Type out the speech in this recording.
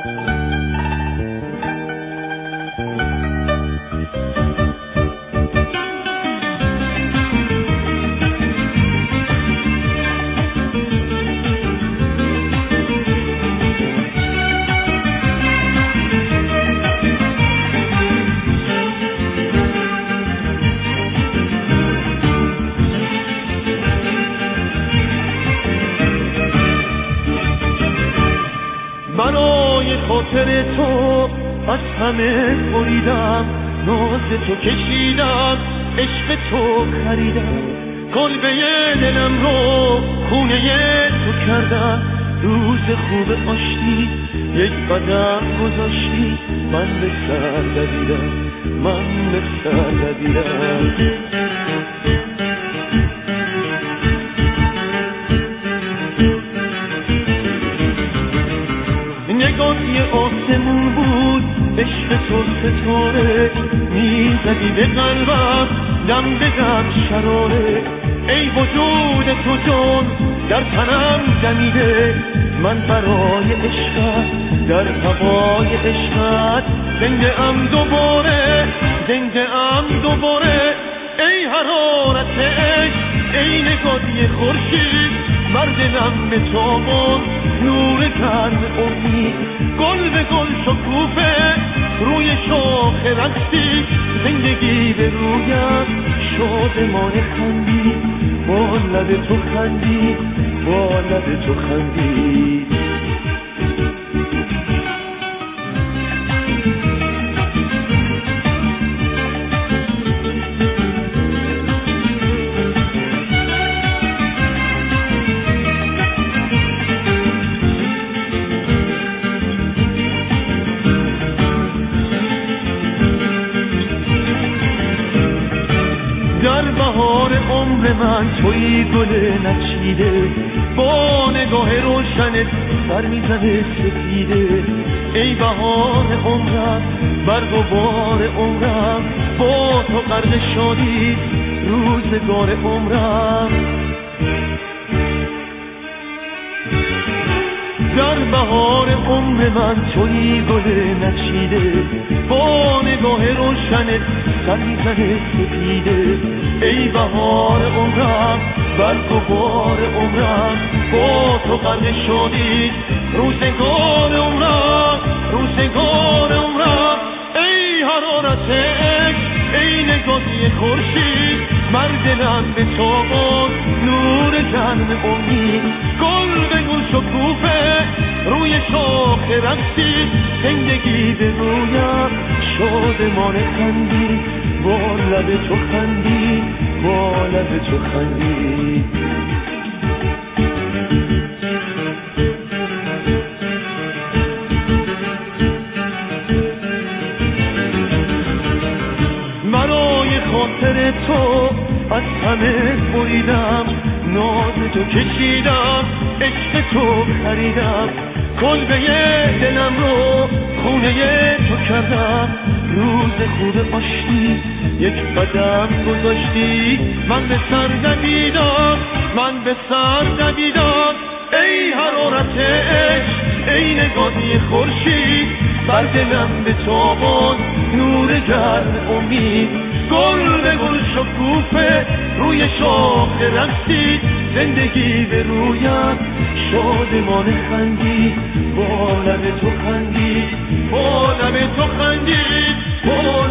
برای خاطر تو از همه بریدم، ناز تو کشیدم، عشق تو خریدم، کلبه دلم رو خونه تو کردم. روز خوب آشتی یک قدم گذاشتی، من به سر دویدم، من به سر دویدم. نگاهی آسمون بود، عشق تو ستاره، میزدی به قلبم دم به دم شراره. ای وجود تو جان در تنم دمیده، من برای عشقت در هوای عشقت زنده ام دوباره، زنده ام دوباره. ای حرارت عشق، ای نگاهی خورشید، مرد نم به تابان نور گرم امید. گل به گل شکوفه روی شاخ رقصی، زندگی به رویم شادمانه خندی، با لب تو خندی، با لب تو خندی. در بهار عمر من توی گل نچیده، با نگاه روشنت سر میزنه سپیده. ای بهار عمرم، برگ و بار عمرم، با تو غرق شادی روزگار عمرم. در بهار عمر من توی گل نچیده، با نگاه روشنت سر میزنه سپیده. ای بهار عمرم، برگ و بار عمرم، با تو غرق شادی روزگار عمرم، روزگار عمرم. ای حرارت عشق، ای نگاهی خورشید، مرد دلم به تابان نور گرم امید. گل به گل شکوفه روی شاخ رقصی، زندگی به رویم شادمانه خندی، با لب تو خندی، با لب تو خندی. برای خاطر تو از همه بریدم، ناز تو کشیدم، عشق تو خریدم، کلبه دلم رو خونه تو کردم. روز خوب آشتی یک قدم گذاشتی، من به سر دویدم، من به سر دویدم. ای حرارت عشق، ای نگاهی خورشید، بر دلم به تابان نور گرم امید. گل به گل شکوفه روی شاخ رقصید، زندگی به رویم شادمانه خندی، با لب تو خندی، با لب تو خندی، با